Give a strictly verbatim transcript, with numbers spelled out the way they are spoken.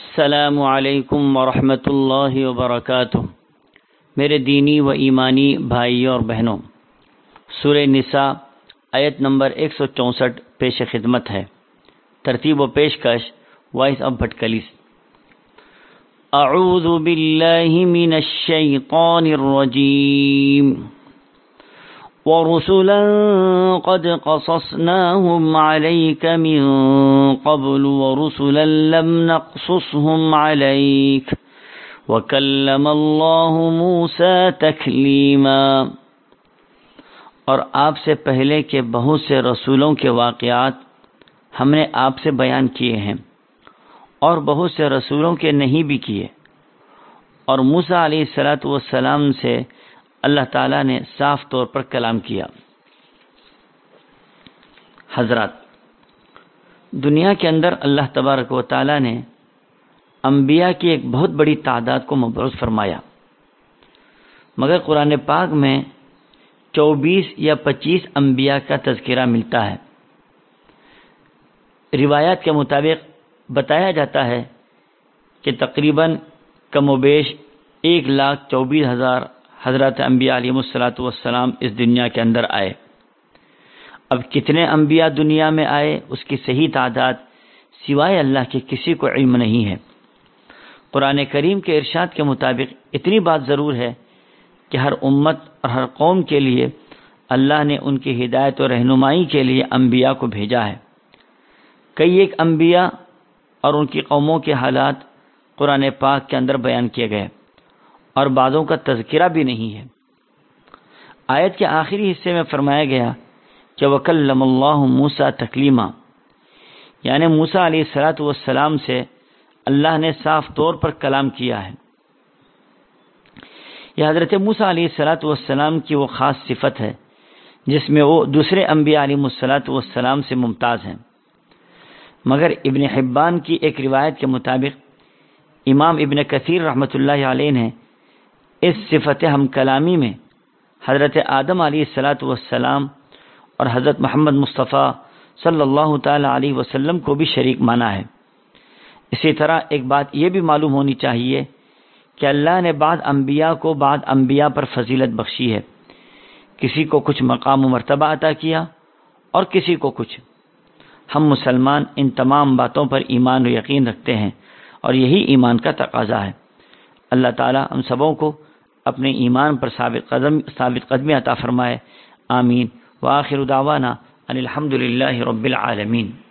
السلام علیکم ورحمۃ اللہ وبرکاتہ۔ میرے دینی و ایمانی بھائیوں اور بہنوں، سورہ نساء آیت نمبر ایک سو چونسٹھ پیش خدمت ہے۔ ترتیب و پیشکش وائس آف بھٹکلی۔ اعوذ باللہ من الشیطان الرجیم۔ وَرُسُلًا قَدْ قَصَصْنَاهُمْ عَلَيْكَ مِن قَبْلُ وَرُسُلًا لَّمْ نَقْصُصْهُمْ عَلَيْكَ وَكَلَّمَ اللَّهُ مُوسَىٰ تَكْلِيمًا۔ اور آپ سے پہلے کے بہت سے رسولوں کے واقعات ہم نے آپ سے بیان کیے ہیں، اور بہت سے رسولوں کے نہیں بھی کیے، اور موسیٰ علیہ الصلوۃ والسلام سے اللہ تعالیٰ نے صاف طور پر کلام کیا۔ حضرات، دنیا کے اندر اللہ تبارک و تعالیٰ نے انبیاء کی ایک بہت بڑی تعداد کو مبعوث فرمایا، مگر قرآن پاک میں چوبیس یا پچیس انبیاء کا تذکرہ ملتا ہے۔ روایات کے مطابق بتایا جاتا ہے کہ تقریباً کم و بیش ایک لاکھ چوبیس ہزار حضرت انبیاء علیہ الصلوۃ والسلام اس دنیا کے اندر آئے۔ اب کتنے انبیاء دنیا میں آئے اس کی صحیح تعداد سوائے اللہ کے کسی کو علم نہیں ہے۔ قرآن کریم کے ارشاد کے مطابق اتنی بات ضرور ہے کہ ہر امت اور ہر قوم کے لیے اللہ نے ان کی ہدایت و رہنمائی کے لیے انبیاء کو بھیجا ہے۔ کئی ایک انبیاء اور ان کی قوموں کے حالات قرآن پاک کے اندر بیان کیے گئے، اور بعضوں کا تذکرہ بھی نہیں ہے۔ آیت کے آخری حصے میں فرمایا گیا کہ وَكَلَّمَ اللَّهُ مُوسَىٰ تَكْلِيمًا، یعنی موسیٰ علیہ الصلوۃ والسلام سے اللہ نے صاف طور پر کلام کیا ہے۔ یہ حضرت موسیٰ علیہ الصلوۃ والسلام کی وہ خاص صفت ہے جس میں وہ دوسرے انبیاء علیہ الصلوۃ والسلام سے ممتاز ہیں۔ مگر ابن حبان کی ایک روایت کے مطابق امام ابن کثیر رحمۃ اللہ علیہ نے اس صفت ہم کلامی میں حضرت آدم علیہ الصلوۃ والسلام اور حضرت محمد مصطفیٰ صلی اللہ تعالی علیہ وسلم کو بھی شریک مانا ہے۔ اسی طرح ایک بات یہ بھی معلوم ہونی چاہیے کہ اللہ نے بعض انبیاء کو بعض انبیاء پر فضیلت بخشی ہے، کسی کو کچھ مقام و مرتبہ عطا کیا اور کسی کو کچھ۔ ہم مسلمان ان تمام باتوں پر ایمان و یقین رکھتے ہیں، اور یہی ایمان کا تقاضا ہے۔ اللہ تعالی ہم سبوں کو اپنے ایمان پر ثابت قدم ثابت قدمی عطا فرمائے، آمین۔ وآخر دعوانا ان الحمد للہ رب العالمین۔